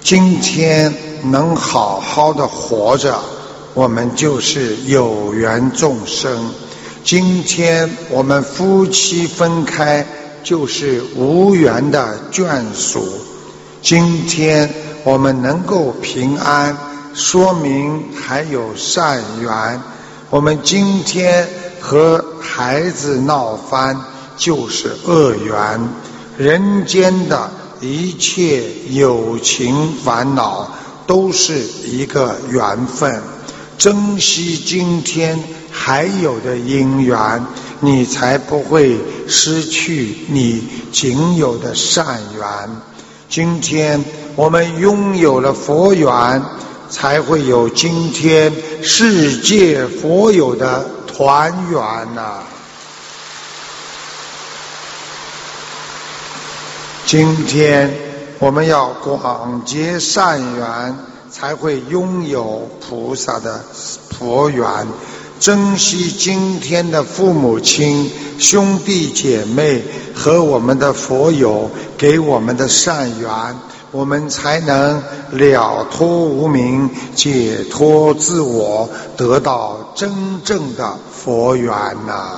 今天能好好的活着，我们就是有缘众生。今天我们夫妻分开，就是无缘的眷属。今天我们能够平安，说明还有善缘。我们今天和孩子闹翻，就是恶缘。人间的一切有情烦恼都是一个缘分，珍惜今天还有的因缘，你才不会失去你仅有的善缘。今天我们拥有了佛缘，才会有今天世界佛友的团圆啊。今天我们要广结善缘，才会拥有菩萨的佛缘。珍惜今天的父母亲、兄弟姐妹和我们的佛友给我们的善缘，我们才能了脱无明，解脱自我，得到真正的佛缘啊。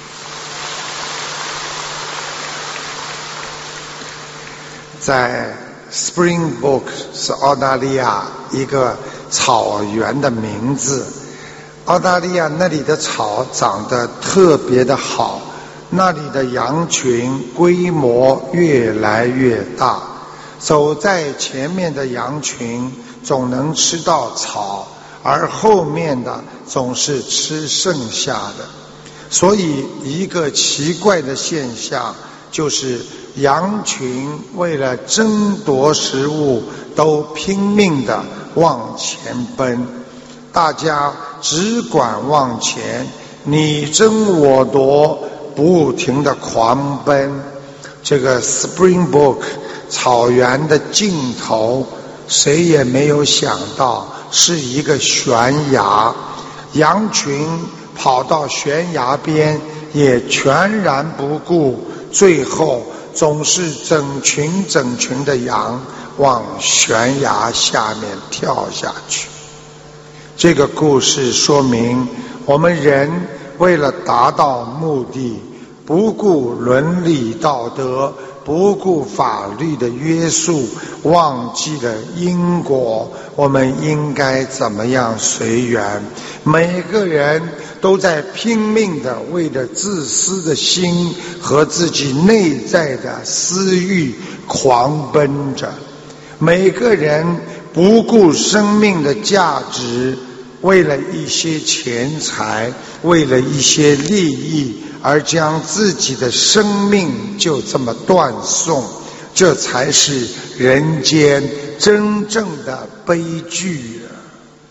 在 Springbok 是澳大利亚一个草原的名字。澳大利亚那里的草长得特别的好，那里的羊群规模越来越大，走在前面的羊群总能吃到草，而后面的总是吃剩下的。所以一个奇怪的现象就是羊群为了争夺食物都拼命地往前奔，大家只管往前，你争我夺，不停地狂奔。这个 Springbok 草原的尽头，谁也没有想到是一个悬崖，羊群跑到悬崖边也全然不顾，最后总是整群整群的羊往悬崖下面跳下去。这个故事说明，我们人为了达到目的，不顾伦理道德，不顾法律的约束，忘记了因果，我们应该怎么样随缘？每个人都在拼命地为了自私的心和自己内在的私欲狂奔着，每个人不顾生命的价值，为了一些钱财，为了一些利益，而将自己的生命就这么断送，这才是人间真正的悲剧啊！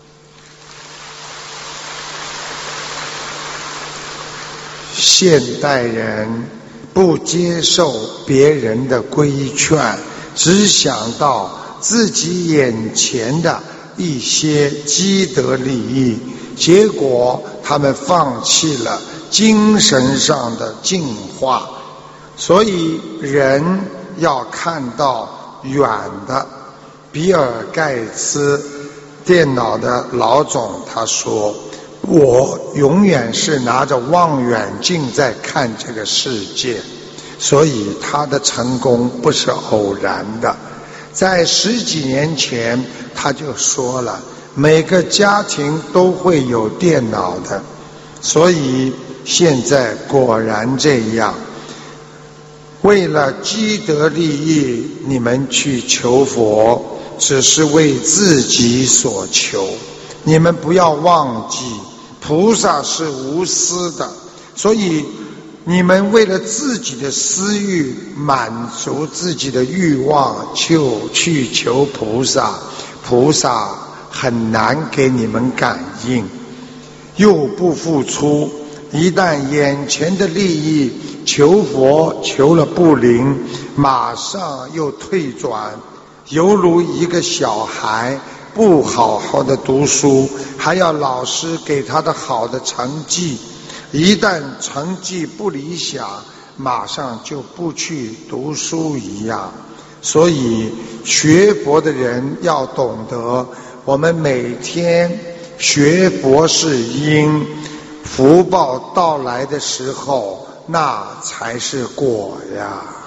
现代人不接受别人的规劝，只想到自己眼前的一些积德利益，结果他们放弃了精神上的进化。所以人要看到远的。比尔盖茨电脑的老总他说，我永远是拿着望远镜在看这个世界，所以他的成功不是偶然的。在10几年前他就说了，每个家庭都会有电脑的，所以现在果然这样。为了积德利益，你们去求佛，只是为自己所求。你们不要忘记，菩萨是无私的，所以你们为了自己的私欲，满足自己的欲望，就去求菩萨，菩萨很难给你们感应，又不付出。一旦眼前的利益求佛求了不灵，马上又退转，犹如一个小孩不好好的读书，还要老师给他的好的成绩，一旦成绩不理想，马上就不去读书一样。所以学佛的人要懂得，我们每天学佛是因，福报到来的时候，那才是果呀。